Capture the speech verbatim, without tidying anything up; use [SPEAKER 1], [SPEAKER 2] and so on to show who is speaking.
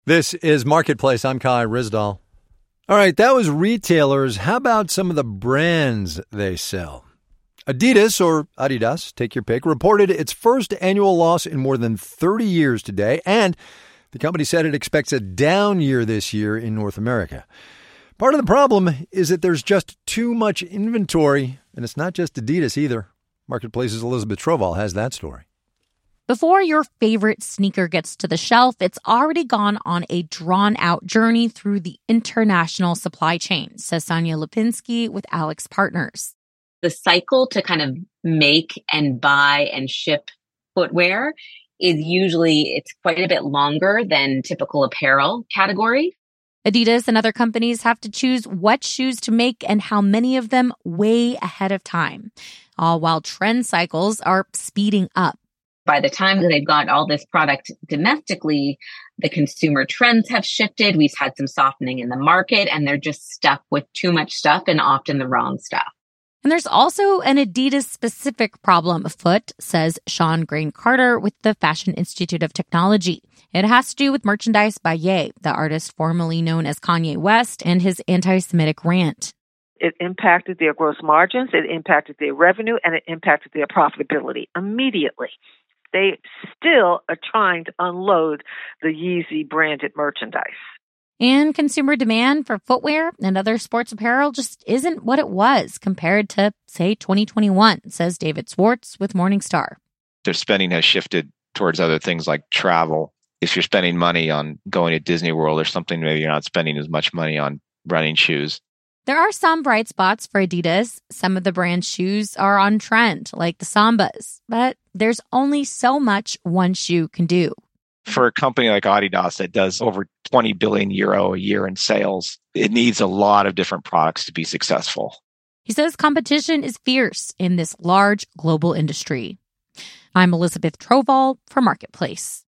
[SPEAKER 1] This is Marketplace. I'm Kai Ryssdal. All right, that was retailers. How about some of the brands they sell? Adidas, or Adidas, take your pick, reported its first annual loss in more than thirty years today, and the company said it expects a down year this year in North America. Part of the problem is that there's just too much inventory, and it's not just Adidas either. Marketplace's Elizabeth Troval has that story.
[SPEAKER 2] Before your favorite sneaker gets to the shelf, it's already gone on a drawn-out journey through the international supply chain, says Sonia Lipinski with Alex Partners.
[SPEAKER 3] The cycle to kind of make and buy and ship footwear is usually, it's quite a bit longer than typical apparel category.
[SPEAKER 2] Adidas and other companies have to choose what shoes to make and how many of them way ahead of time, all while trend cycles are speeding up.
[SPEAKER 3] By the time that they've got all this product domestically, the consumer trends have shifted. We've had some softening in the market, and they're just stuck with too much stuff and often the wrong stuff.
[SPEAKER 2] And there's also an Adidas-specific problem afoot, says Sean Grain-Carter with the Fashion Institute of Technology. It has to do with merchandise by Ye, the artist formerly known as Kanye West, and his anti-Semitic rant.
[SPEAKER 4] It impacted their gross margins, it impacted their revenue, and it impacted their profitability immediately. They still are trying to unload the Yeezy branded merchandise.
[SPEAKER 2] And consumer demand for footwear and other sports apparel just isn't what it was compared to, say, twenty twenty-one, says David Swartz with Morningstar.
[SPEAKER 5] Their spending has shifted towards other things like travel. If you're spending money on going to Disney World or something, maybe you're not spending as much money on running shoes.
[SPEAKER 2] There are some bright spots for Adidas. Some of the brand's shoes are on trend, like the Sambas. But there's only so much one shoe can do.
[SPEAKER 5] For a company like Adidas that does over twenty billion euro a year in sales, it needs a lot of different products to be successful.
[SPEAKER 2] He says competition is fierce in this large global industry. I'm Elizabeth Troval for Marketplace.